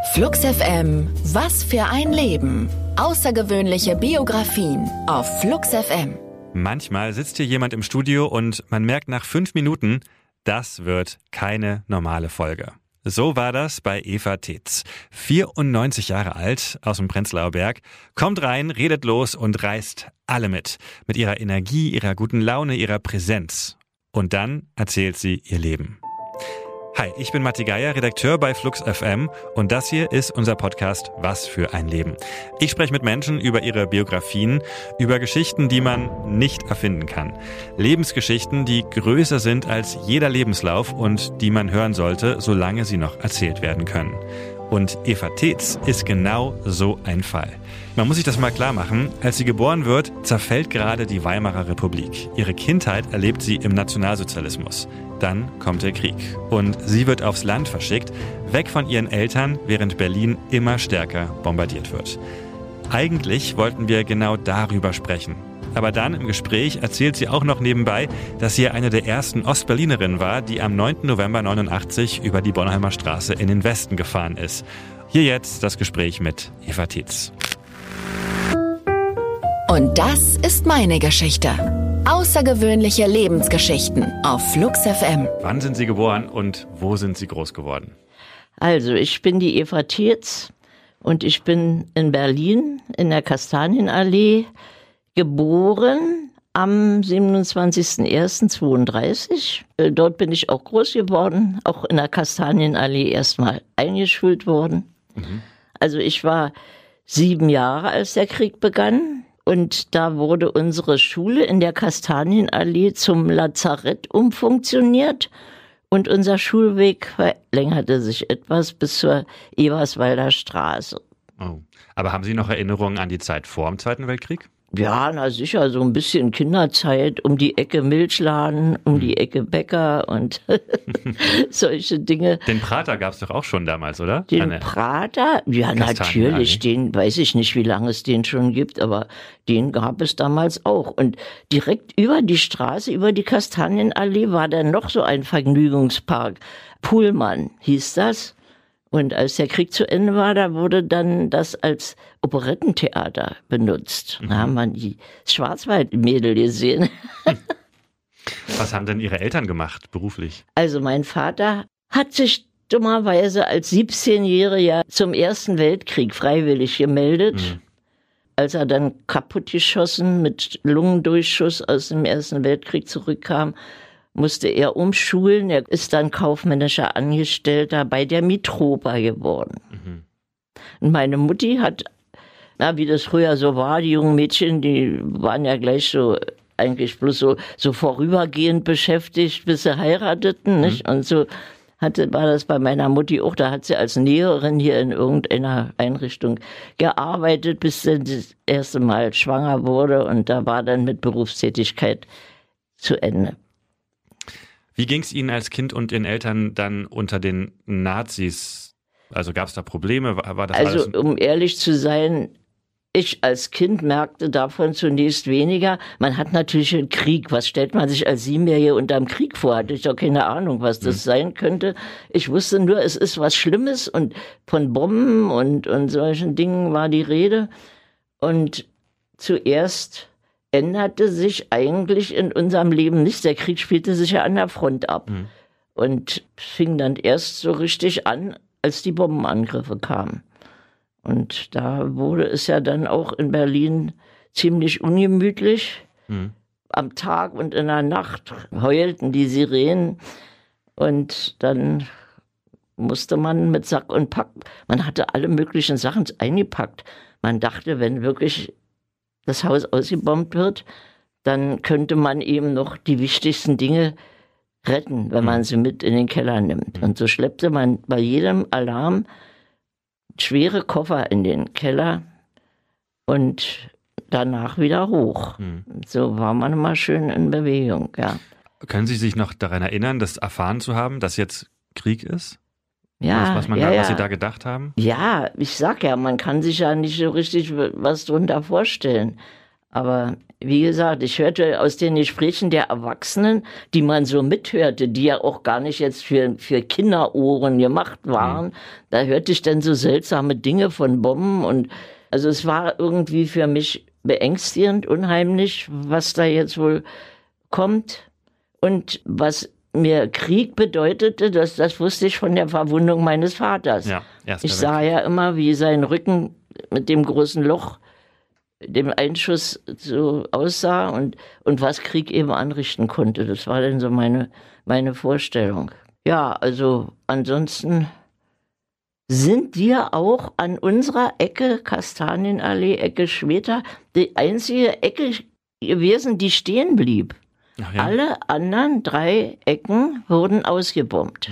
Flux FM, was für ein Leben. Außergewöhnliche Biografien auf Flux FM. Manchmal sitzt hier jemand im Studio und man merkt nach 5 Minuten, das wird keine normale Folge. So war das bei Eva Tetz. 94 Jahre alt, aus dem Prenzlauer Berg, kommt rein, redet los und reißt alle mit. Mit ihrer Energie, ihrer guten Laune, ihrer Präsenz. Und dann erzählt sie ihr Leben. Hi, ich bin Matti Geier, Redakteur bei Flux FM und das hier ist unser Podcast Was für ein Leben. Ich spreche mit Menschen über ihre Biografien, über Geschichten, die man nicht erfinden kann. Lebensgeschichten, die größer sind als jeder Lebenslauf und die man hören sollte, solange sie noch erzählt werden können. Und Eva Tetz ist genau so ein Fall. Man muss sich das mal klar machen. Als sie geboren wird, zerfällt gerade die Weimarer Republik. Ihre Kindheit erlebt sie im Nationalsozialismus. Dann kommt der Krieg. Und sie wird aufs Land verschickt, weg von ihren Eltern, während Berlin immer stärker bombardiert wird. Eigentlich wollten wir genau darüber sprechen. Aber dann im Gespräch erzählt sie auch noch nebenbei, dass sie eine der ersten Ostberlinerinnen war, die am 9. November 89 über die Bornholmer Straße in den Westen gefahren ist. Hier jetzt das Gespräch mit Eva Tetz. Und das ist meine Geschichte. Außergewöhnliche Lebensgeschichten auf Flux FM. Wann sind Sie geboren und wo sind Sie groß geworden? Also, ich bin die Eva Tetz und ich bin in Berlin in der Kastanienallee geboren am 27.01.32. Dort bin ich auch groß geworden, auch in der Kastanienallee erstmal eingeschult worden. Also ich war 7 Jahre, als der Krieg begann. Und da wurde unsere Schule in der Kastanienallee zum Lazarett umfunktioniert. Und unser Schulweg verlängerte sich etwas bis zur Eberswalder Straße. Oh. Aber haben Sie noch Erinnerungen an die Zeit vor dem Zweiten Weltkrieg? Ja, na sicher, so ein bisschen Kinderzeit, um die Ecke Milchladen, um die Ecke Bäcker und solche Dinge. Den Prater gab es doch auch schon damals, oder? Den Prater? Ja, natürlich, den weiß ich nicht, wie lange es den schon gibt, aber den gab es damals auch. Und direkt über die Straße, über die Kastanienallee war dann noch so ein Vergnügungspark. Pullman hieß das. Und als der Krieg zu Ende war, da wurde dann das als Operettentheater benutzt. Da haben wir die Schwarzwaldmädel gesehen. Was haben denn Ihre Eltern gemacht, beruflich? Also mein Vater hat sich dummerweise als 17-Jähriger zum Ersten Weltkrieg freiwillig gemeldet. Als er dann kaputtgeschossen mit Lungendurchschuss aus dem Ersten Weltkrieg zurückkam, musste er umschulen. Er ist dann kaufmännischer Angestellter bei der Mitropa geworden. Und meine Mutti hat, wie das früher so war, die jungen Mädchen, die waren ja gleich so, eigentlich bloß so vorübergehend beschäftigt, bis sie heirateten, nicht? Und so war das bei meiner Mutti auch. Da hat sie als Näherin hier in irgendeiner Einrichtung gearbeitet, bis sie das erste Mal schwanger wurde. Und da war dann mit Berufstätigkeit zu Ende. Wie ging es Ihnen als Kind und Ihren Eltern dann unter den Nazis? Also gab es da Probleme? War das also alles um ehrlich zu sein, ich als Kind merkte davon zunächst weniger. Man hat natürlich einen Krieg. Was stellt man sich als 7-Jährige unterm Krieg vor? Hatte ich doch keine Ahnung, was das sein könnte. Ich wusste nur, es ist was Schlimmes und von Bomben und solchen Dingen war die Rede. Und zuerst änderte sich eigentlich in unserem Leben nichts. Der Krieg spielte sich ja an der Front ab. Und fing dann erst so richtig an, als die Bombenangriffe kamen. Und da wurde es ja dann auch in Berlin ziemlich ungemütlich. Am Tag und in der Nacht heulten die Sirenen. Und dann musste man mit Sack und Pack, man hatte alle möglichen Sachen eingepackt. Man dachte, wenn wirklich das Haus ausgebombt wird, dann könnte man eben noch die wichtigsten Dinge retten, wenn man sie mit in den Keller nimmt. Und so schleppte man bei jedem Alarm schwere Koffer in den Keller und danach wieder hoch. So war man immer schön in Bewegung, ja. Können Sie sich noch daran erinnern, das erfahren zu haben, dass jetzt Krieg ist? Ja, was Sie da gedacht haben? Ja, ich sag ja, man kann sich ja nicht so richtig was drunter vorstellen. Aber wie gesagt, ich hörte aus den Gesprächen der Erwachsenen, die man so mithörte, die ja auch gar nicht jetzt für Kinderohren gemacht waren, da hörte ich dann so seltsame Dinge von Bomben und also es war irgendwie für mich beängstigend, unheimlich, was da jetzt wohl kommt und was mir Krieg bedeutete, das wusste ich von der Verwundung meines Vaters. Ja, ich sah ja immer, wie sein Rücken mit dem großen Loch, dem Einschuss so aussah und was Krieg eben anrichten konnte. Das war dann so meine Vorstellung. Ja, also ansonsten sind wir auch an unserer Ecke, Kastanienallee, Ecke Schweta, die einzige Ecke gewesen, die stehen blieb. Ach ja. Alle anderen 3 Ecken wurden ausgebombt.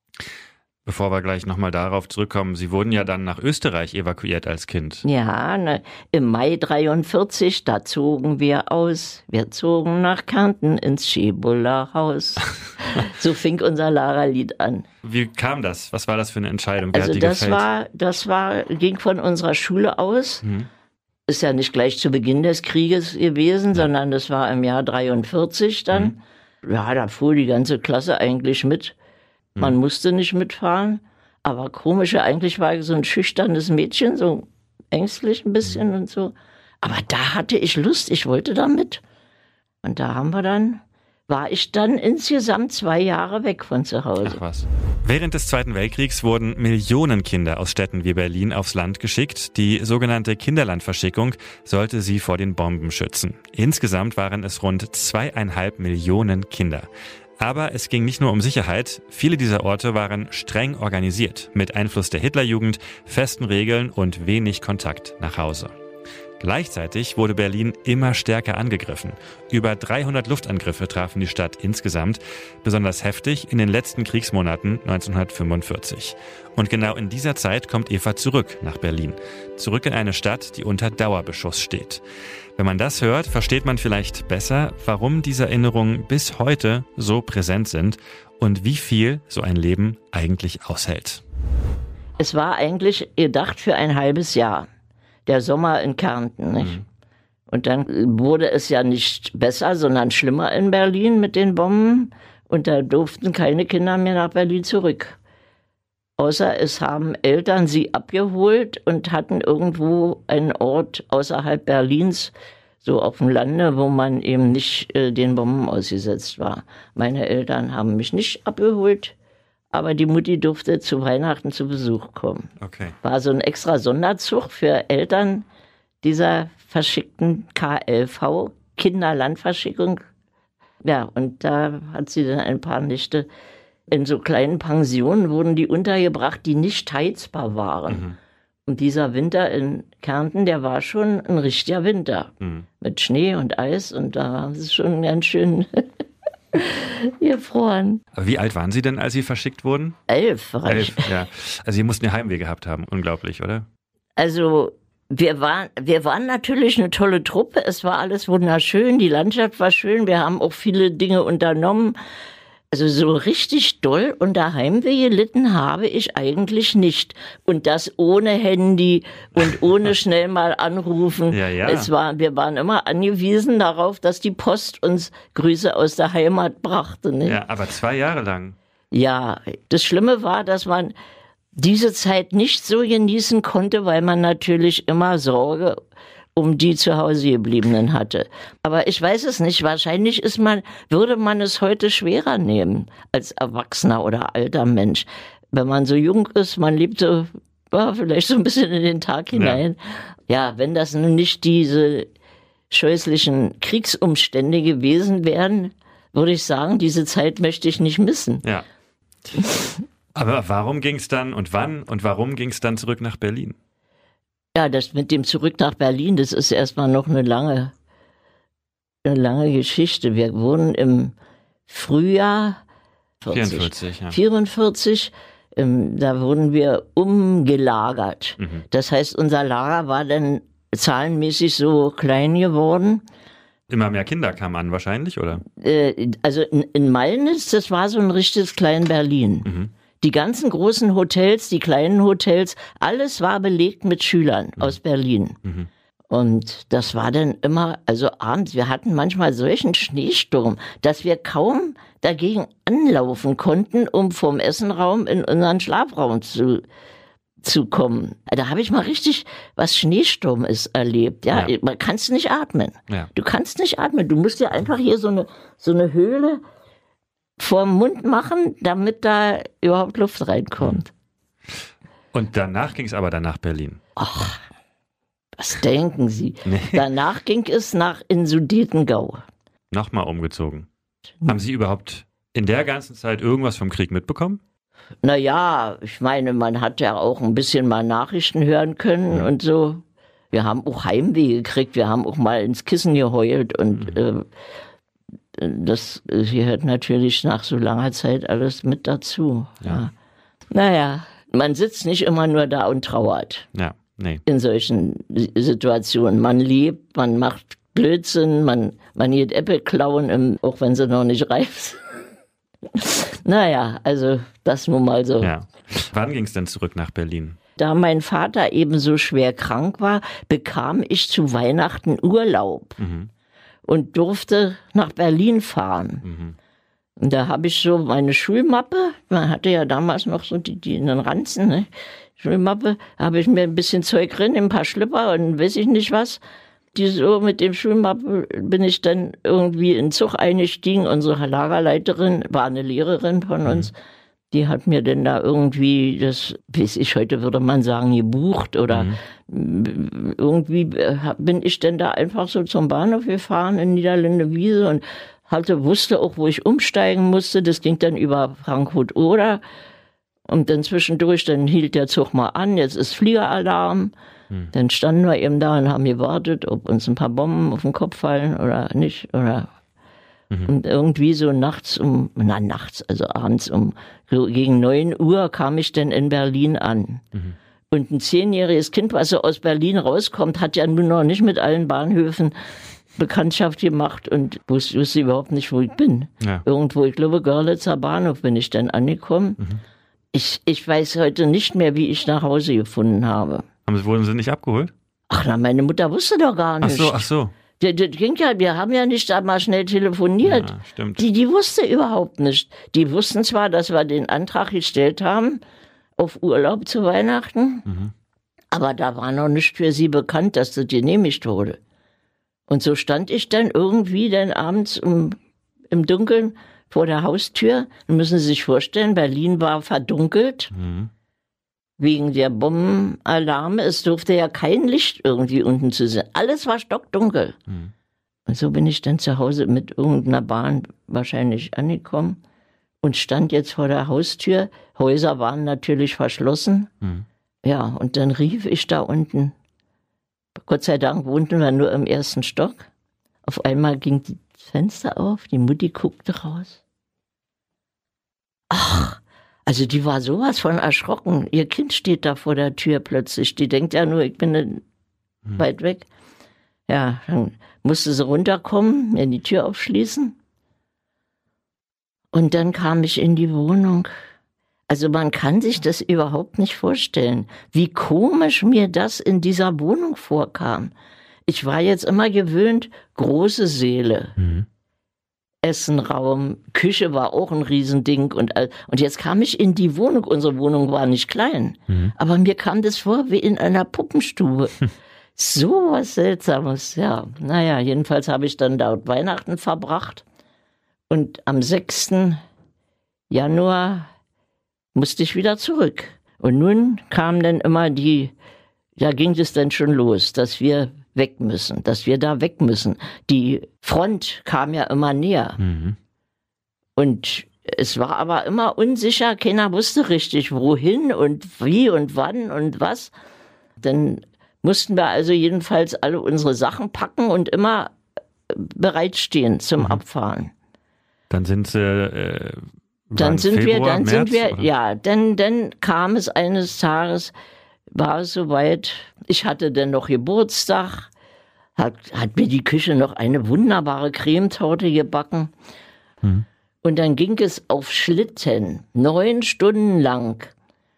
Bevor wir gleich nochmal darauf zurückkommen, Sie wurden ja dann nach Österreich evakuiert als Kind. Ja, im Mai 43, da zogen wir aus. Wir zogen nach Kärnten ins Schibuller Haus. So fing unser Lara-Lied an. Wie kam das? Was war das für eine Entscheidung? Wer Also hat die gefällt? das ging von unserer Schule aus. Ist ja nicht gleich zu Beginn des Krieges gewesen, sondern das war im Jahr 43 dann. Ja, da fuhr die ganze Klasse eigentlich mit. Man musste nicht mitfahren, aber komisch, eigentlich war ich so ein schüchternes Mädchen, so ängstlich ein bisschen und so. Aber da hatte ich Lust, ich wollte da mit. Und da war ich dann insgesamt 2 Jahre weg von zu Hause. Ach was. Während des Zweiten Weltkriegs wurden Millionen Kinder aus Städten wie Berlin aufs Land geschickt. Die sogenannte Kinderlandverschickung sollte sie vor den Bomben schützen. Insgesamt waren es rund 2,5 Millionen Kinder. Aber es ging nicht nur um Sicherheit. Viele dieser Orte waren streng organisiert, mit Einfluss der Hitlerjugend, festen Regeln und wenig Kontakt nach Hause. Gleichzeitig wurde Berlin immer stärker angegriffen. Über 300 Luftangriffe trafen die Stadt insgesamt, besonders heftig in den letzten Kriegsmonaten 1945. Und genau in dieser Zeit kommt Eva zurück nach Berlin. Zurück in eine Stadt, die unter Dauerbeschuss steht. Wenn man das hört, versteht man vielleicht besser, warum diese Erinnerungen bis heute so präsent sind und wie viel so ein Leben eigentlich aushält. Es war eigentlich gedacht für ein halbes Jahr. Der Sommer in Kärnten, nicht? Und dann wurde es ja nicht besser, sondern schlimmer in Berlin mit den Bomben. Und da durften keine Kinder mehr nach Berlin zurück. Außer es haben Eltern sie abgeholt und hatten irgendwo einen Ort außerhalb Berlins, so auf dem Lande, wo man eben nicht den Bomben ausgesetzt war. Meine Eltern haben mich nicht abgeholt, aber die Mutti durfte zu Weihnachten zu Besuch kommen. Okay. War so ein extra Sonderzug für Eltern dieser verschickten KLV, Kinderlandverschickung. Ja, und da hat sie dann ein paar Nächte in so kleinen Pensionen wurden die untergebracht, die nicht heizbar waren. Und dieser Winter in Kärnten, der war schon ein richtiger Winter. Mit Schnee und Eis und da waren sie schon ganz schön gefroren. Aber wie alt waren Sie denn, als Sie verschickt wurden? 11. 11, ja. Also Sie mussten ja Heimweh gehabt haben, unglaublich, oder? Also wir waren natürlich eine tolle Truppe, es war alles wunderschön, die Landschaft war schön, wir haben auch viele Dinge unternommen. Also so richtig doll unter Heimweh gelitten habe ich eigentlich nicht. Und das ohne Handy und ohne schnell mal anrufen. Ja. Wir waren immer angewiesen darauf, dass die Post uns Grüße aus der Heimat brachte. Ne? Ja, aber 2 Jahre lang. Ja, das Schlimme war, dass man diese Zeit nicht so genießen konnte, weil man natürlich immer Sorge um die zu Hause gebliebenen hatte. Aber ich weiß es nicht. Wahrscheinlich würde man es heute schwerer nehmen als Erwachsener oder alter Mensch. Wenn man so jung ist, man lebt so, vielleicht so ein bisschen in den Tag hinein. Ja, wenn das nun nicht diese scheußlichen Kriegsumstände gewesen wären, würde ich sagen, diese Zeit möchte ich nicht missen. Ja. Aber warum ging es dann und wann und warum ging es dann zurück nach Berlin? Ja, das mit dem Zurück nach Berlin, das ist erstmal noch eine lange Geschichte. Wir wurden im Frühjahr 44, da wurden wir umgelagert. Das heißt, unser Lager war dann zahlenmäßig so klein geworden. Immer mehr Kinder kamen an wahrscheinlich, oder? Also in Malnitz, das war so ein richtiges Klein-Berlin. Die ganzen großen Hotels, die kleinen Hotels, alles war belegt mit Schülern aus Berlin. Und das war dann immer, also abends, wir hatten manchmal solchen Schneesturm, dass wir kaum dagegen anlaufen konnten, um vom Essenraum in unseren Schlafraum zu kommen. Da habe ich mal richtig, was Schneesturm ist, erlebt. Ja, man kannst nicht atmen. Ja. Du kannst nicht atmen. Du musst dir einfach hier so eine Höhle vorm Mund machen, damit da überhaupt Luft reinkommt. Und danach ging es aber dann nach Berlin. Ach, was denken Sie? Nee. Danach ging es in Sudetengau. Nochmal umgezogen. Haben Sie überhaupt in der ganzen Zeit irgendwas vom Krieg mitbekommen? Naja, ich meine, man hat ja auch ein bisschen mal Nachrichten hören können und so. Wir haben auch Heimweh gekriegt, wir haben auch mal ins Kissen geheult und das gehört natürlich nach so langer Zeit alles mit dazu. Ja. Naja, man sitzt nicht immer nur da und trauert. Ja, nee. In solchen Situationen. Man lebt, man macht Blödsinn, man geht Äpfel klauen, auch wenn sie noch nicht reif sind. Naja, also das nun mal so. Ja. Wann ging es denn zurück nach Berlin? Da mein Vater eben so schwer krank war, bekam ich zu Weihnachten Urlaub und durfte nach Berlin fahren. Und da habe ich so meine Schulmappe, man hatte ja damals noch so die in den Ranzen, ne? Schulmappe, habe ich mir ein bisschen Zeug drin, ein paar Schlipper und weiß ich nicht was. So mit dem Schulmappe bin ich dann irgendwie in den Zug eingestiegen. Unsere Lagerleiterin war eine Lehrerin von uns. Die hat mir denn da irgendwie, das weiß ich, heute würde man sagen, gebucht oder irgendwie bin ich denn da einfach so zum Bahnhof gefahren in Niederlande Wiese und wusste auch, wo ich umsteigen musste. Das ging dann über Frankfurt-Oder. Und dann zwischendurch, dann hielt der Zug mal an, jetzt ist Fliegeralarm. Dann standen wir eben da und haben gewartet, ob uns ein paar Bomben auf den Kopf fallen oder nicht. Und irgendwie so also abends so gegen 9 Uhr kam ich dann in Berlin an. Und ein 10-jähriges Kind, was so aus Berlin rauskommt, hat ja nun noch nicht mit allen Bahnhöfen Bekanntschaft gemacht und wusste überhaupt nicht, wo ich bin. Ja. Irgendwo, ich glaube, Görlitzer Bahnhof bin ich dann angekommen. Ich weiß heute nicht mehr, wie ich nach Hause gefunden habe. Wurden Sie nicht abgeholt? Ach na, meine Mutter wusste doch gar nicht. Ach so. Das ging ja, wir haben ja nicht da mal schnell telefoniert. Ja, stimmt. Die wusste überhaupt nicht. Die wussten zwar, dass wir den Antrag gestellt haben auf Urlaub zu Weihnachten, aber da war noch nicht für sie bekannt, dass das genehmigt wurde. Und so stand ich dann irgendwie dann abends im Dunkeln vor der Haustür. Dann müssen Sie sich vorstellen, Berlin war verdunkelt. Wegen der Bombenalarme. Es durfte ja kein Licht irgendwie unten zu sehen. Alles war stockdunkel. Und so bin ich dann zu Hause mit irgendeiner Bahn wahrscheinlich angekommen und stand jetzt vor der Haustür. Häuser waren natürlich verschlossen. Ja, und dann rief ich da unten. Gott sei Dank wohnten wir nur im 1. Stock. Auf einmal ging das Fenster auf, die Mutti guckte raus. Ach, also die war sowas von erschrocken. Ihr Kind steht da vor der Tür plötzlich. Die denkt ja nur, ich bin weit weg. Ja, dann musste sie runterkommen, mir die Tür aufschließen. Und dann kam ich in die Wohnung. Also man kann sich das überhaupt nicht vorstellen, wie komisch mir das in dieser Wohnung vorkam. Ich war jetzt immer gewöhnt, große Säle. Essenraum, Küche war auch ein Riesending und jetzt kam ich in die Wohnung. Unsere Wohnung war nicht klein, aber mir kam das vor wie in einer Puppenstube. So was Seltsames, ja. Naja, jedenfalls habe ich dann dort Weihnachten verbracht und am 6. Januar musste ich wieder zurück. Und nun kam dann immer da ging es dann schon los, dass wir weg müssen, dass wir da weg müssen. Die Front kam ja immer näher. Und es war aber immer unsicher, keiner wusste richtig, wohin und wie und wann und was. Dann mussten wir also jedenfalls alle unsere Sachen packen und immer bereitstehen zum Abfahren. Dann sind Sie Dann sind wir, dann kam es eines Tages, war es soweit, ich hatte dann noch Geburtstag, hat mir die Küche noch eine wunderbare Cremetorte gebacken. Und dann ging es auf Schlitten, 9 Stunden lang,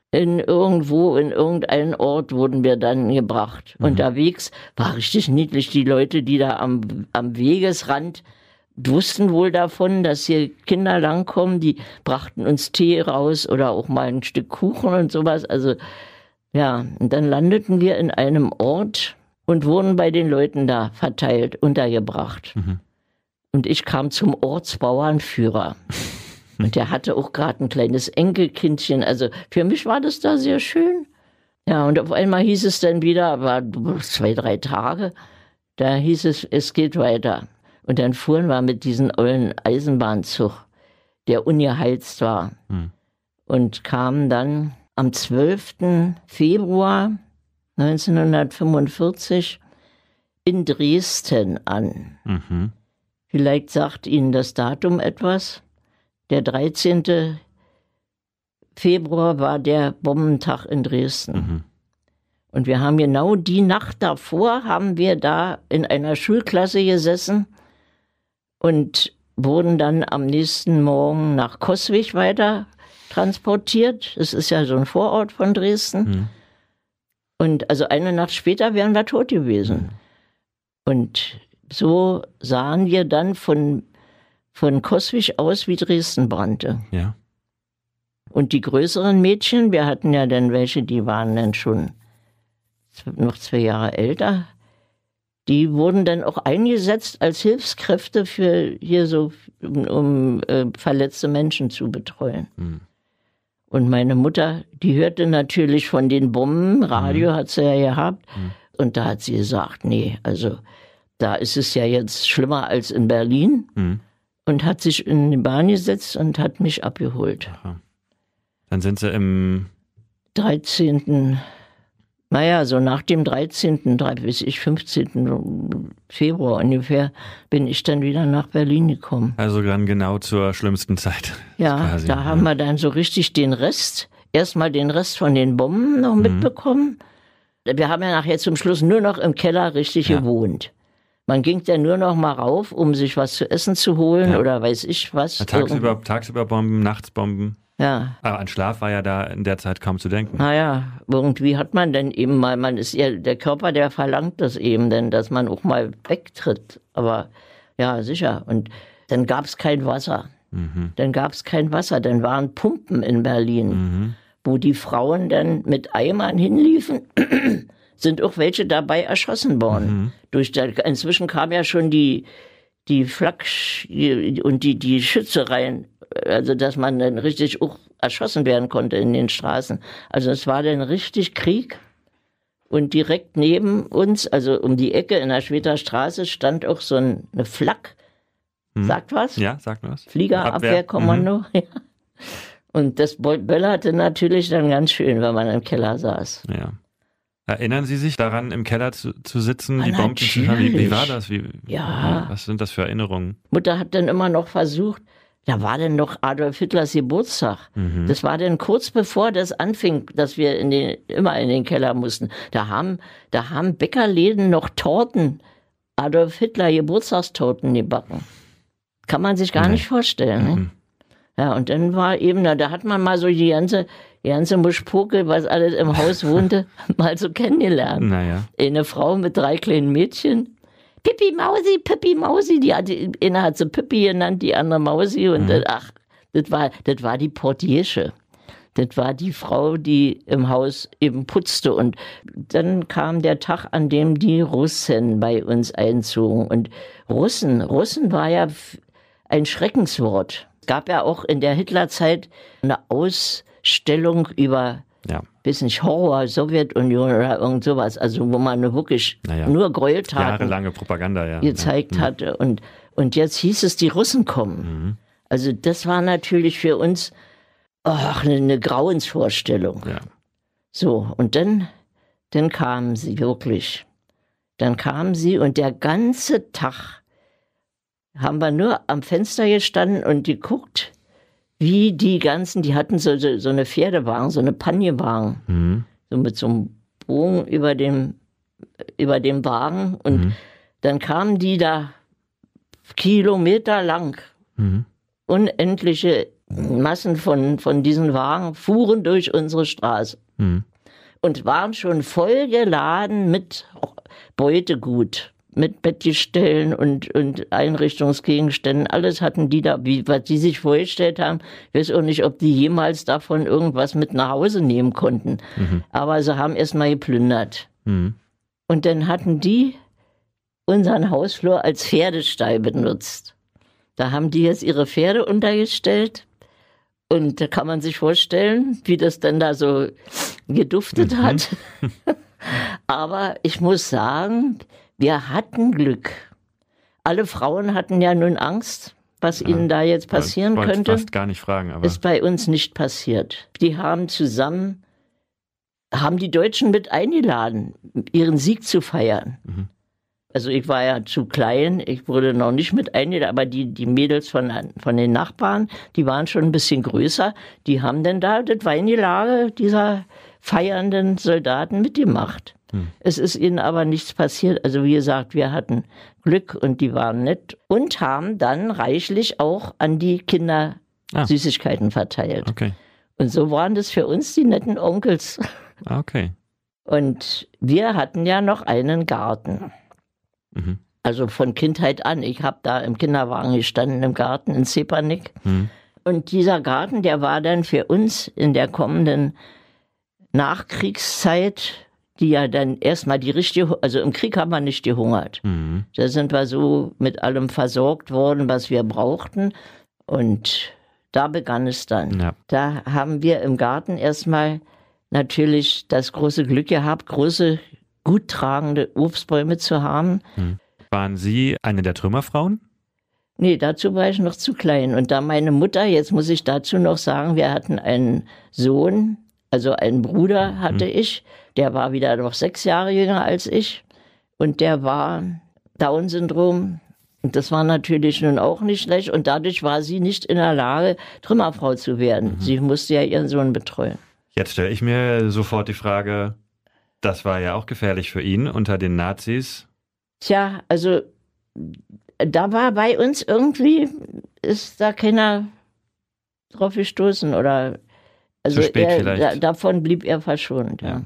in irgendeinen Ort wurden wir dann gebracht. Unterwegs war richtig niedlich. Die Leute, die da am Wegesrand wussten wohl davon, dass hier Kinder langkommen, die brachten uns Tee raus oder auch mal ein Stück Kuchen und sowas. Also ja, und dann landeten wir in einem Ort und wurden bei den Leuten da verteilt, untergebracht. Und ich kam zum Ortsbauernführer. Und der hatte auch gerade ein kleines Enkelkindchen. Also für mich war das da sehr schön. Ja, und auf einmal hieß es dann wieder, aber 2-3 Tage, da hieß es geht weiter. Und dann fuhren wir mit diesem ollen Eisenbahnzug, der ungeheizt war. Und kamen dann am 12. Februar 1945 in Dresden an. Vielleicht sagt Ihnen das Datum etwas. Der 13. Februar war der Bombentag in Dresden. Und wir haben genau die Nacht davor, haben wir da in einer Schulklasse gesessen und wurden dann am nächsten Morgen nach Coswig weiter transportiert. Das ist ja so ein Vorort von Dresden. Und also eine Nacht später wären wir tot gewesen. Und so sahen wir dann von Coswig aus, wie Dresden brannte. Ja. Und die größeren Mädchen, wir hatten ja dann welche, die waren dann schon noch 2 Jahre älter, die wurden dann auch eingesetzt als Hilfskräfte für hier so, um verletzte Menschen zu betreuen. Und meine Mutter, die hörte natürlich von den Bomben, Radio hat sie ja gehabt, und da hat sie gesagt, nee, also da ist es ja jetzt schlimmer als in Berlin. Und hat sich in die Bahn gesetzt und hat mich abgeholt. Aha. Dann sind Sie im 13. Naja, so nach dem 13., 15. Februar ungefähr, bin ich dann wieder nach Berlin gekommen. Also dann genau zur schlimmsten Zeit. Ja, quasi. Da haben wir dann so richtig erstmal den Rest von den Bomben noch mitbekommen. Wir haben ja nachher zum Schluss nur noch im Keller richtig gewohnt. Man ging dann nur noch mal rauf, um sich was zu essen zu holen oder weiß ich was. Ja, tagsüber Bomben, nachts Bomben. Ja. Aber an Schlaf war ja da in der Zeit kaum zu denken. Naja, irgendwie hat man dann eben mal, der Körper, der verlangt das eben, denn dass man auch mal wegtritt. Aber ja, sicher. Und dann gab es kein Wasser. Dann waren Pumpen in Berlin, wo die Frauen dann mit Eimern hinliefen. Sind auch welche dabei erschossen worden. Inzwischen kam ja schon die Flak und die Schütze rein, also dass man dann richtig auch erschossen werden konnte in den Straßen. Also es war dann richtig Krieg. Und direkt neben uns, also um die Ecke in der Schwedter Straße, stand auch so eine Flak. Sagt was? Ja, sagt mir was. Fliegerabwehrkommando. Ja. Und das böllerte natürlich dann ganz schön, wenn man im Keller saß. Ja. Erinnern Sie sich daran, im Keller zu sitzen, die Bomben zu hören? Wie war das? Was sind das für Erinnerungen? Mutter hat dann immer noch versucht, da war dann noch Adolf Hitlers Geburtstag. Das war dann kurz bevor das anfing, dass wir immer in den Keller mussten. Da haben Bäckerläden noch Torten, Adolf Hitler Geburtstagstorten gebacken. Kann man sich gar nicht vorstellen. Ne? Ja, und dann war eben, da hat man mal so die ganze Muschpoke, was alles im Haus wohnte, mal so kennengelernt. Naja. Eine Frau mit 3 kleinen Mädchen. Pippi Mausi, eine hat sie Pippi genannt, die andere Mausi. Und das war die Portiersche. Das war die Frau, die im Haus eben putzte. Und dann kam der Tag, an dem die Russen bei uns einzogen. Und Russen war ja ein Schreckenswort. Es gab ja auch in der Hitlerzeit eine Ausstellung über, weiß nicht, Horror, Sowjetunion oder irgend sowas, also wo man wirklich nur Gräueltaten jahrelange Propaganda gezeigt hatte. Und jetzt hieß es, die Russen kommen. Also das war natürlich für uns eine Grauensvorstellung. Ja. So, und dann kamen sie wirklich. Dann kamen sie und der ganze Tag haben wir nur am Fenster gestanden und geguckt, wie die hatten so eine Pferdewagen, so eine Panjewagen, so mit so einem Bogen über dem Wagen. Und dann kamen die da kilometerlang, unendliche Massen von diesen Wagen fuhren durch unsere Straße und waren schon voll geladen mit Beutegut, mit Bettgestellen und Einrichtungsgegenständen. Alles hatten die da, was die sich vorgestellt haben. Ich weiß auch nicht, ob die jemals davon irgendwas mit nach Hause nehmen konnten. Aber sie haben erst mal geplündert. Und dann hatten die unseren Hausflur als Pferdestall benutzt. Da haben die jetzt ihre Pferde untergestellt. Und da kann man sich vorstellen, wie das denn da so geduftet hat. Aber ich muss sagen, wir hatten Glück. Alle Frauen hatten ja nun Angst, was ihnen da jetzt passieren könnte. Ich wollte fast gar nicht fragen, aber ist bei uns nicht passiert. Die haben die Deutschen mit eingeladen, ihren Sieg zu feiern. Also ich war ja zu klein, ich wurde noch nicht mit eingeladen, aber die Mädels von den Nachbarn, die waren schon ein bisschen größer, die haben dann da das Weingelage dieser feiernden Soldaten mitgemacht. Es ist ihnen aber nichts passiert. Also wie gesagt, wir hatten Glück und die waren nett und haben dann reichlich auch an die Kinder Süßigkeiten verteilt. Okay. Und so waren das für uns die netten Onkels. Okay. Und wir hatten ja noch einen Garten. Also von Kindheit an. Ich habe da im Kinderwagen gestanden im Garten in Zepernick. Und dieser Garten, der war dann für uns in der kommenden Nachkriegszeit, die ja dann erstmal also im Krieg haben wir nicht gehungert. Da sind wir so mit allem versorgt worden, was wir brauchten. Und da begann es dann. Ja. Da haben wir im Garten erstmal natürlich das große Glück gehabt, große, gut tragende Obstbäume zu haben. Waren Sie eine der Trümmerfrauen? Nee, dazu war ich noch zu klein. Und da meine Mutter, jetzt muss ich dazu noch sagen, wir hatten einen Sohn, also einen Bruder hatte ich, der war wieder noch 6 Jahre jünger als ich. Und der war Down-Syndrom. Und das war natürlich nun auch nicht schlecht. Und dadurch war sie nicht in der Lage, Trümmerfrau zu werden. Sie musste ja ihren Sohn betreuen. Jetzt stelle ich mir sofort die Frage, das war ja auch gefährlich für ihn unter den Nazis. Tja, also da war bei uns irgendwie, ist da keiner drauf gestoßen oder also zu spät vielleicht. Davon blieb er verschont. Ja.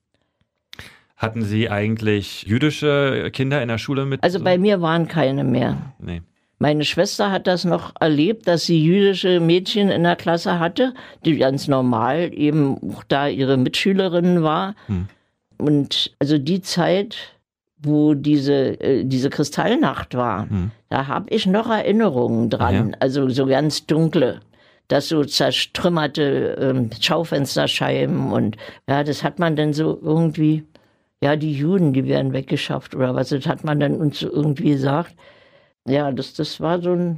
Hatten Sie eigentlich jüdische Kinder in der Schule mit? Also bei mir waren keine mehr. Nee. Meine Schwester hat das noch erlebt, dass sie jüdische Mädchen in der Klasse hatte, die ganz normal eben auch da ihre Mitschülerinnen war. Und also die Zeit, wo diese Kristallnacht war, da habe ich noch Erinnerungen dran, also so ganz dunkle, dass so zertrümmerte Schaufensterscheiben und ja, das hat man dann so irgendwie, ja, die Juden, die werden weggeschafft oder was, das hat man dann uns irgendwie gesagt. Ja, das war so ein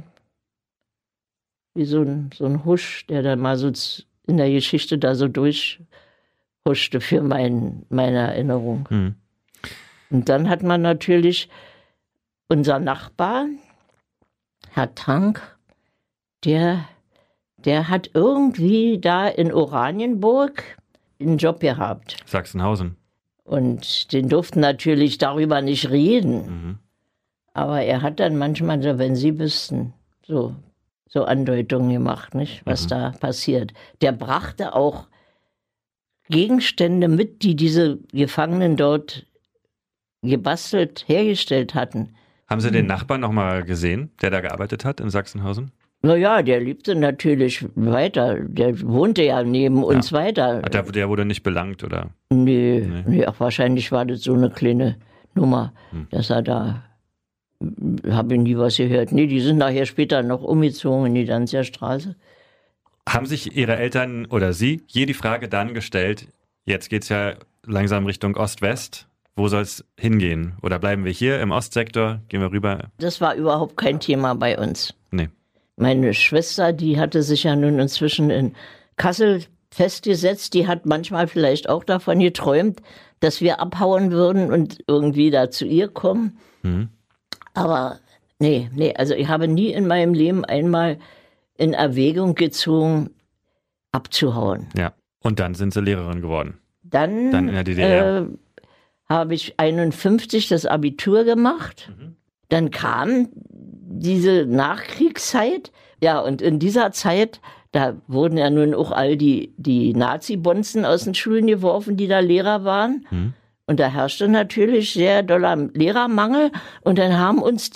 Husch, der dann mal so in der Geschichte da so durchhuschte für meine Erinnerung. Und dann hat man natürlich unser Nachbar, Herr Tank, der hat irgendwie da in Oranienburg einen Job gehabt. Sachsenhausen. Und den durften natürlich darüber nicht reden. Aber er hat dann manchmal so, wenn Sie wüssten, so Andeutungen gemacht, nicht, was da passiert. Der brachte auch Gegenstände mit, die diese Gefangenen dort gebastelt, hergestellt hatten. Haben Sie den Nachbarn noch mal gesehen, der da gearbeitet hat in Sachsenhausen? Naja, der lebte natürlich weiter. Der wohnte ja neben uns weiter. Der wurde nicht belangt, oder? Nee, ach, wahrscheinlich war das so eine kleine Nummer, dass er da, habe ich nie was gehört. Nee, die sind nachher später noch umgezogen in die Danziger Straße. Haben sich Ihre Eltern oder Sie je die Frage dann gestellt, jetzt geht's ja langsam Richtung Ost-West, wo soll es hingehen? Oder bleiben wir hier im Ostsektor, gehen wir rüber? Das war überhaupt kein Thema bei uns. Nee. Meine Schwester, die hatte sich ja nun inzwischen in Kassel festgesetzt, die hat manchmal vielleicht auch davon geträumt, dass wir abhauen würden und irgendwie da zu ihr kommen. Aber nee, also ich habe nie in meinem Leben einmal in Erwägung gezogen, abzuhauen. Ja, und dann sind Sie Lehrerin geworden. Dann in der DDR. Habe ich 51 das Abitur gemacht. Dann kam diese Nachkriegszeit. Ja, und in dieser Zeit, Da wurden ja nun auch all die Nazi-Bonzen aus den Schulen geworfen, die da Lehrer waren. Und da herrschte natürlich sehr doller Lehrermangel. Und dann haben uns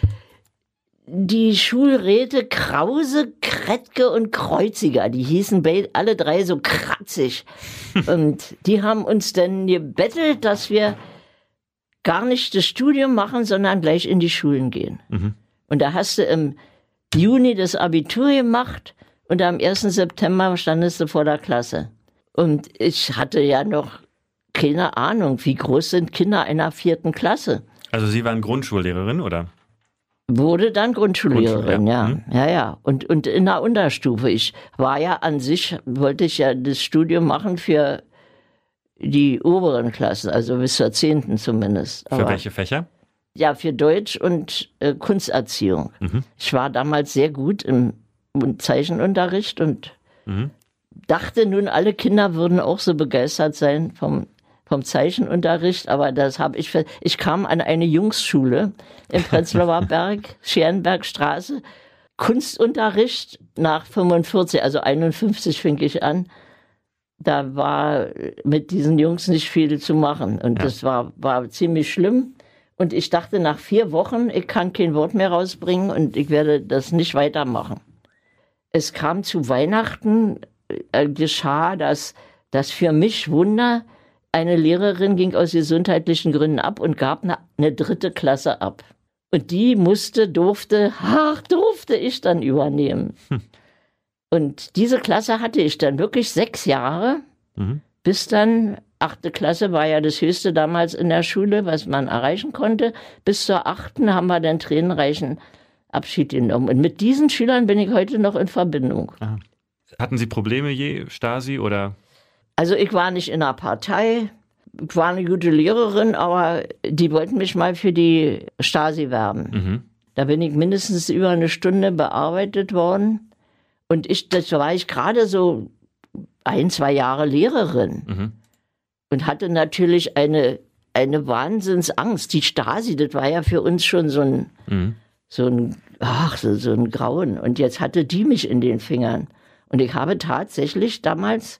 die Schulräte Krause, Kretke und Kreuziger, die hießen alle drei so kratzig. Und die haben uns dann gebettelt, dass wir gar nicht das Studium machen, sondern gleich in die Schulen gehen. Und da hast du im Juni das Abitur gemacht und am 1. September standest du vor der Klasse. Und ich hatte ja noch keine Ahnung, wie groß sind Kinder einer 4. Klasse. Also Sie waren Grundschullehrerin, oder? Wurde dann Grundschullehrerin, ja. Ja. Und in der Unterstufe. Ich war ja an sich, wollte ich ja das Studium machen für die oberen Klassen, also bis zur 10. zumindest. Für welche Fächer? Ja, für Deutsch und Kunsterziehung. Ich war damals sehr gut im Zeichenunterricht und dachte nun, alle Kinder würden auch so begeistert sein vom Zeichenunterricht, aber das habe ich kam an eine Jungsschule im Prenzlauer Berg, Scherenbergstraße, Kunstunterricht nach 45, also 51 fing ich an. Da war mit diesen Jungs nicht viel zu machen und das war ziemlich schlimm. Und ich dachte nach 4 Wochen, ich kann kein Wort mehr rausbringen und ich werde das nicht weitermachen. Es kam zu Weihnachten, geschah das für mich Wunder. Eine Lehrerin ging aus gesundheitlichen Gründen ab und gab eine 3. Klasse ab. Und die durfte ich dann übernehmen. Und diese Klasse hatte ich dann wirklich 6 Jahre, bis dann 8. Klasse war ja das Höchste damals in der Schule, was man erreichen konnte. Bis zur 8. haben wir dann tränenreichen Abschied genommen. Und mit diesen Schülern bin ich heute noch in Verbindung. Aha. Hatten Sie Probleme je, Stasi, oder? Also ich war nicht in einer Partei, ich war eine gute Lehrerin, aber die wollten mich mal für die Stasi werben. Da bin ich mindestens über 1 Stunde bearbeitet worden. Und das war ich gerade so 1, 2 Jahre Lehrerin. Und hatte natürlich eine Wahnsinnsangst. Die Stasi, das war ja für uns schon so ein Grauen. Und jetzt hatte die mich in den Fingern. Und ich habe tatsächlich damals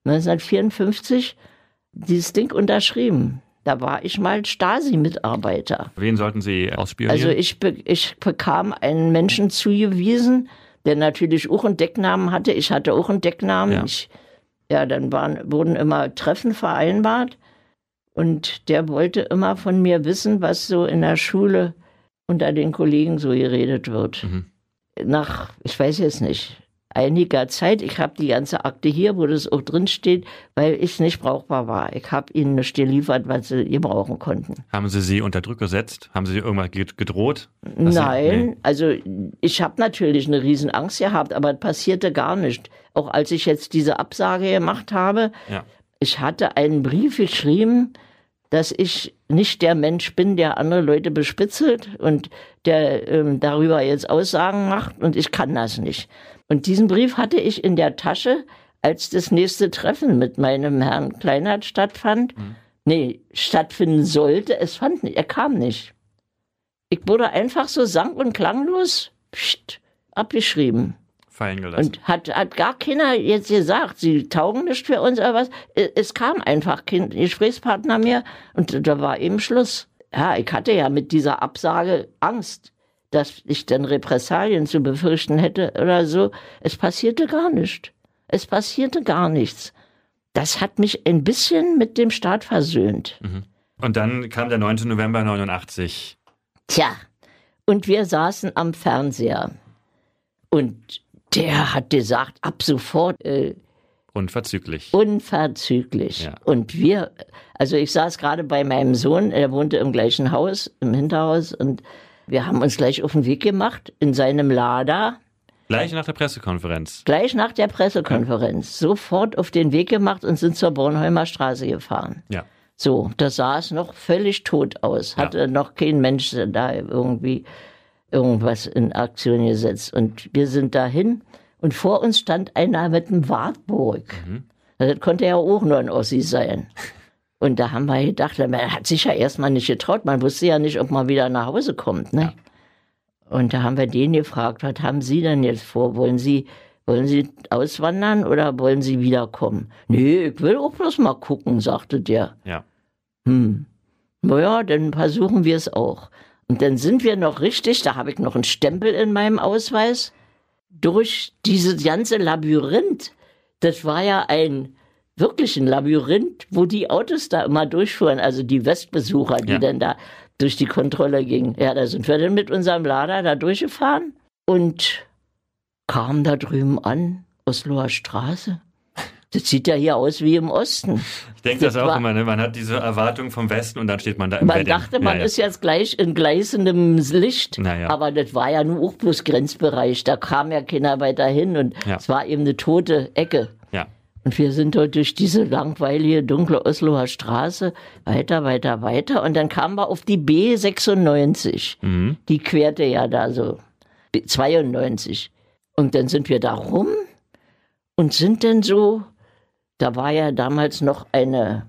1954 dieses Ding unterschrieben. Da war ich mal Stasi-Mitarbeiter. Wen sollten Sie ausspionieren? Also ich bekam einen Menschen zugewiesen, der natürlich auch einen Decknamen hatte. Ich hatte auch einen Decknamen. Dann wurden immer Treffen vereinbart. Und der wollte immer von mir wissen, was so in der Schule unter den Kollegen so geredet wird. Nach, ich weiß jetzt nicht, einiger Zeit, ich habe die ganze Akte hier, wo das auch drin steht, weil ich nicht brauchbar war. Ich habe ihnen nicht geliefert, was sie gebrauchen konnten. Haben Sie unter Druck gesetzt? Haben Sie irgendwas gedroht? Nein, also ich habe natürlich eine riesen Angst gehabt, aber es passierte gar nicht. Auch als ich jetzt diese Absage gemacht habe, ich hatte einen Brief geschrieben, dass ich nicht der Mensch bin, der andere Leute bespitzelt und der darüber jetzt Aussagen macht und ich kann das nicht. Und diesen Brief hatte ich in der Tasche, als das nächste Treffen mit meinem Herrn Kleinert stattfinden sollte. Er kam nicht. Ich wurde einfach so sang- und klanglos abgeschrieben. Fallen gelassen. Und hat gar keiner jetzt gesagt, sie taugen nicht für uns oder was. Es kam einfach kein Gesprächspartner mehr und da war eben Schluss. Ja, ich hatte ja mit dieser Absage Angst, dass ich dann Repressalien zu befürchten hätte oder so. Es passierte gar nichts. Es passierte gar nichts. Das hat mich ein bisschen mit dem Staat versöhnt. Und dann kam der 9. November 89. Tja, und wir saßen am Fernseher. Und der hat gesagt, ab sofort... Unverzüglich. Unverzüglich. Ja. Und ich saß gerade bei meinem Sohn, er wohnte im gleichen Haus, im Hinterhaus, und wir haben uns gleich auf den Weg gemacht in seinem Lada. Gleich nach der Pressekonferenz? Gleich nach der Pressekonferenz. Ja. Sofort auf den Weg gemacht und sind zur Bornholmer Straße gefahren. Ja. So, das sah es noch völlig tot aus. Hatte noch kein Mensch da irgendwie irgendwas in Aktion gesetzt. Und wir sind dahin und vor uns stand einer mit einem Wartburg. Das konnte ja auch nur ein Ossi sein. Und da haben wir gedacht, man hat sich ja erstmal nicht getraut. Man wusste ja nicht, ob man wieder nach Hause kommt. Ne? Ja. Und da haben wir den gefragt, was haben Sie denn jetzt vor? Wollen Sie wollen Sie auswandern oder wollen Sie wiederkommen? Nee, ich will auch bloß mal gucken, sagte der. Ja. Naja, dann versuchen wir es auch. Und dann sind wir noch richtig, da habe ich noch einen Stempel in meinem Ausweis, durch dieses ganze Labyrinth. Das war ja wirklich ein Labyrinth, wo die Autos da immer durchfuhren, also die Westbesucher, die dann da durch die Kontrolle gingen. Ja, da sind wir dann mit unserem Lader da durchgefahren und kamen da drüben an, Osloer Straße. Das sieht ja hier aus wie im Osten. Ich denke das auch immer, ne? Man hat diese Erwartung vom Westen und dann steht man da im Man dachte, man ist jetzt gleich in gleißendem Licht, aber das war ja nur auch bloß Grenzbereich. Da kam ja keiner weiter hin und es war eben eine tote Ecke. Ja. Und wir sind dort durch diese langweilige, dunkle Osloer Straße weiter und dann kamen wir auf die B96. Die querte ja da so, B92. Und dann sind wir da rum und sind dann so, da war ja damals noch eine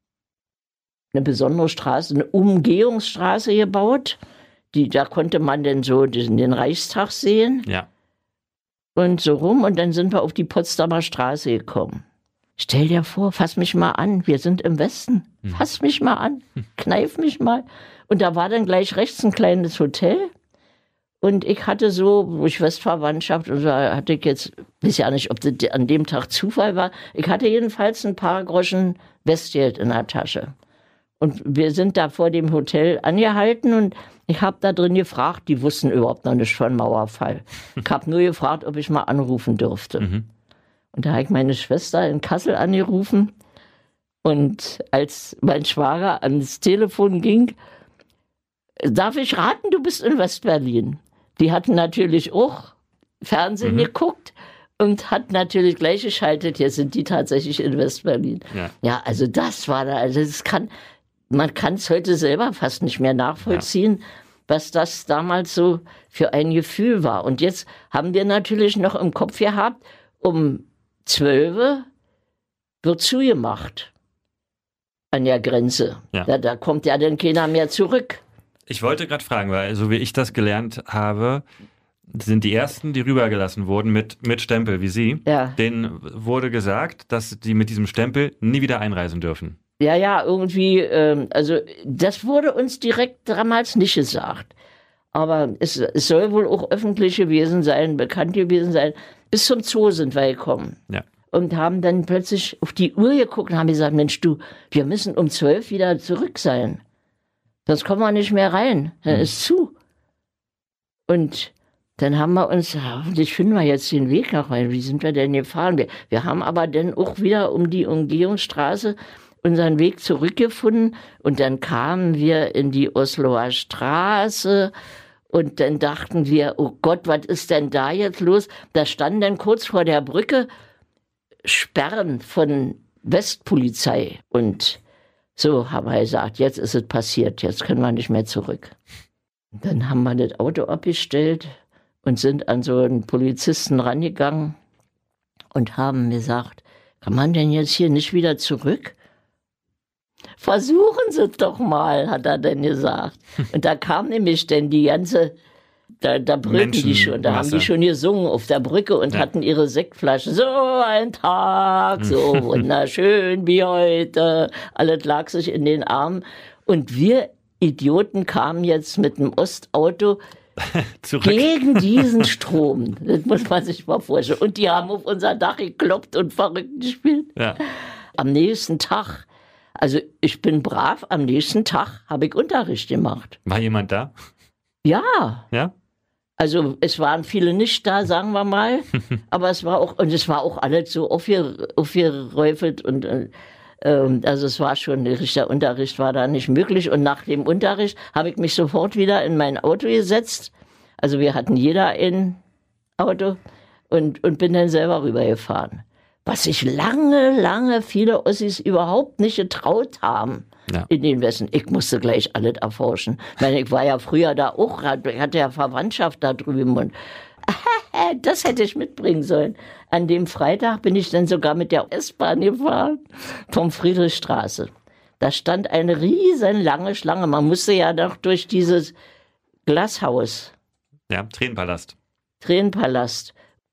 besondere Straße, eine Umgehungsstraße gebaut. Da konnte man dann so den Reichstag sehen. Ja. Und so rum. Und dann sind wir auf die Potsdamer Straße gekommen. Stell dir vor, fass mich mal an. Wir sind im Westen. Fass mich mal an. Kneif mich mal. Und da war dann gleich rechts ein kleines Hotel. Und ich hatte so, durch Westverwandtschaft, und da hatte ich jetzt, weiß ja nicht, ob das an dem Tag Zufall war, ich hatte jedenfalls ein paar Groschen Westgeld in der Tasche. Und wir sind da vor dem Hotel angehalten und ich habe da drin gefragt, die wussten überhaupt noch nicht von Mauerfall. Ich habe nur gefragt, ob ich mal anrufen dürfte. Und da habe ich meine Schwester in Kassel angerufen und als mein Schwager ans Telefon ging, darf ich raten, du bist in Westberlin. Die hatten natürlich auch Fernsehen geguckt und hat natürlich gleich geschaltet, jetzt sind die tatsächlich in Westberlin. Ja, also das war da, also man kann es heute selber fast nicht mehr nachvollziehen, was das damals so für ein Gefühl war. Und jetzt haben wir natürlich noch im Kopf gehabt, um 12 wird zugemacht an der Grenze. Ja. Da kommt ja dann keiner mehr zurück. Ich wollte gerade fragen, weil so wie ich das gelernt habe, sind die Ersten, die rübergelassen wurden mit Stempel wie Sie, denen wurde gesagt, dass die mit diesem Stempel nie wieder einreisen dürfen. Ja, irgendwie, also das wurde uns direkt damals nicht gesagt. Aber es soll wohl auch öffentlich gewesen sein, bekannt gewesen sein. Bis zum Zoo sind wir gekommen. Ja. Und haben dann plötzlich auf die Uhr geguckt und haben gesagt, Mensch du, wir müssen um 12 wieder zurück sein. Sonst kommen wir nicht mehr rein. Dann ist zu. Und dann haben wir uns, hoffentlich finden wir jetzt den Weg noch rein. Wie sind wir denn gefahren? Wir haben aber dann auch wieder um die Umgehungsstraße unseren Weg zurückgefunden. Und dann kamen wir in die Osloer Straße. Und dann dachten wir, oh Gott, was ist denn da jetzt los? Da standen dann kurz vor der Brücke Sperren von Westpolizei. Und so haben wir gesagt, jetzt ist es passiert, jetzt können wir nicht mehr zurück. Dann haben wir das Auto abgestellt und sind an so einen Polizisten rangegangen und haben gesagt, kann man denn jetzt hier nicht wieder zurück? Versuchen Sie es doch mal, hat er dann gesagt. Und da kam nämlich dann die ganze, da brüllten die schon, da haben die schon gesungen auf der Brücke und hatten ihre Sektflaschen. So ein Tag, so wunderschön wie heute. Alles lag sich in den Armen. Und wir Idioten kamen jetzt mit dem Ostauto gegen diesen Strom. Das muss man sich mal vorstellen. Und die haben auf unser Dach gekloppt und verrückt gespielt. Ja. Am nächsten Tag, also ich bin brav, am nächsten Tag habe ich Unterricht gemacht. War jemand da? Ja. Ja? Also es waren viele nicht da, sagen wir mal, aber es war auch alles so aufgeräufelt und also es war schon, der Unterricht war da nicht möglich und nach dem Unterricht habe ich mich sofort wieder in mein Auto gesetzt. Also wir hatten jeder ein Auto und bin dann selber rübergefahren. Was sich lange viele Ossis überhaupt nicht getraut haben. Ja. In den Westen. Ich musste gleich alles erforschen. Ich meine, ich war ja früher da auch, ich hatte ja Verwandtschaft da drüben und das hätte ich mitbringen sollen. An dem Freitag bin ich dann sogar mit der S-Bahn gefahren, vom Friedrichstraße. Da stand eine riesen lange Schlange. Man musste ja noch durch dieses Glashaus. Ja, Tränenpalast. Tränenpalast.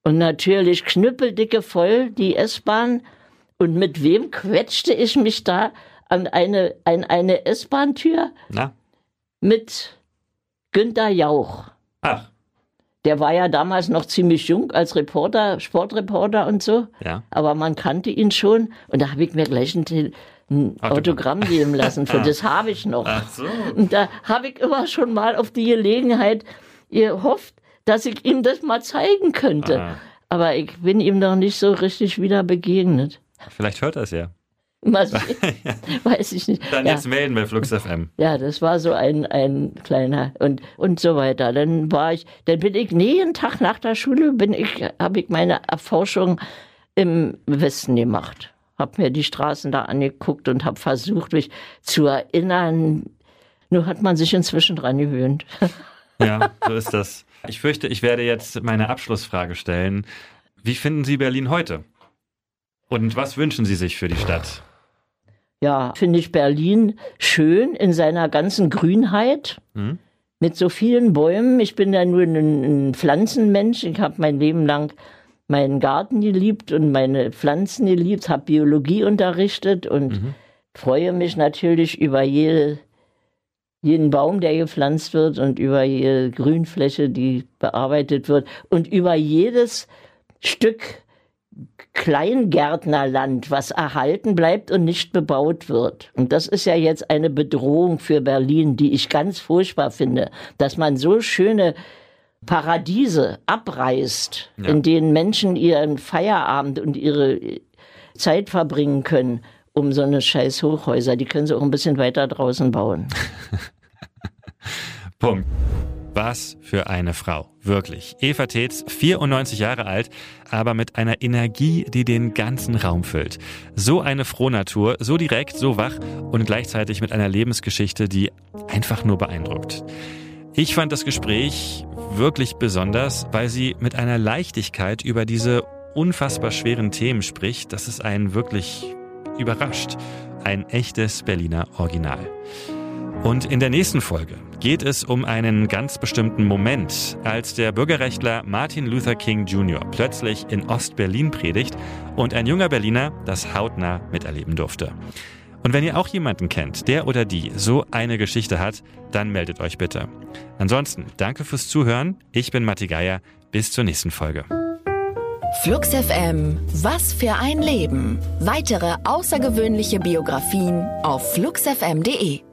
Und natürlich knüppeldicke voll die S-Bahn. Und mit wem quetschte ich mich da an eine S-Bahn-Tür? Na? Mit Günther Jauch. Ach. Der war ja damals noch ziemlich jung als Reporter, Sportreporter und so. Ja. Aber man kannte ihn schon. Und da habe ich mir gleich ein Autogramm geben lassen. Für das habe ich noch. Ach so. Und da habe ich immer schon mal auf die Gelegenheit gehofft, dass ich ihm das mal zeigen könnte. Ah. Aber ich bin ihm noch nicht so richtig wieder begegnet. Vielleicht hört er es ja. Mal sehen. Weiß ich nicht. Dann jetzt melden bei Flux FM. Ja, das war so ein kleiner und so weiter. Dann bin ich jeden Tag nach der Schule habe ich meine Erforschung im Westen gemacht. Habe mir die Straßen da angeguckt und habe versucht, mich zu erinnern. Nur hat man sich inzwischen dran gewöhnt. Ja, so ist das. Ich fürchte, ich werde jetzt meine Abschlussfrage stellen. Wie finden Sie Berlin heute? Und was wünschen Sie sich für die Stadt? Ja, finde ich Berlin schön in seiner ganzen Grünheit. Mit so vielen Bäumen. Ich bin ja nur ein Pflanzenmensch. Ich habe mein Leben lang meinen Garten geliebt und meine Pflanzen geliebt, habe Biologie unterrichtet und freue mich natürlich über jeden Baum, der gepflanzt wird und über jede Grünfläche, die bearbeitet wird und über jedes Stück Kleingärtnerland, was erhalten bleibt und nicht bebaut wird. Und das ist ja jetzt eine Bedrohung für Berlin, die ich ganz furchtbar finde, dass man so schöne Paradiese abreißt, in denen Menschen ihren Feierabend und ihre Zeit verbringen können, um so eine scheiß Hochhäuser. Die können sie auch ein bisschen weiter draußen bauen. Punkt. Was für eine Frau. Wirklich. Eva Tetz, 94 Jahre alt, aber mit einer Energie, die den ganzen Raum füllt. So eine Frohnatur, so direkt, so wach und gleichzeitig mit einer Lebensgeschichte, die einfach nur beeindruckt. Ich fand das Gespräch wirklich besonders, weil sie mit einer Leichtigkeit über diese unfassbar schweren Themen spricht, dass es einen wirklich überrascht. Ein echtes Berliner Original. Und in der nächsten Folge geht es um einen ganz bestimmten Moment, als der Bürgerrechtler Martin Luther King Jr. plötzlich in Ost-Berlin predigt und ein junger Berliner das hautnah miterleben durfte. Und wenn ihr auch jemanden kennt, der oder die so eine Geschichte hat, dann meldet euch bitte. Ansonsten, danke fürs Zuhören. Ich bin Matti Geier. Bis zur nächsten Folge. Flux FM. Was für ein Leben. Weitere außergewöhnliche Biografien auf fluxfm.de.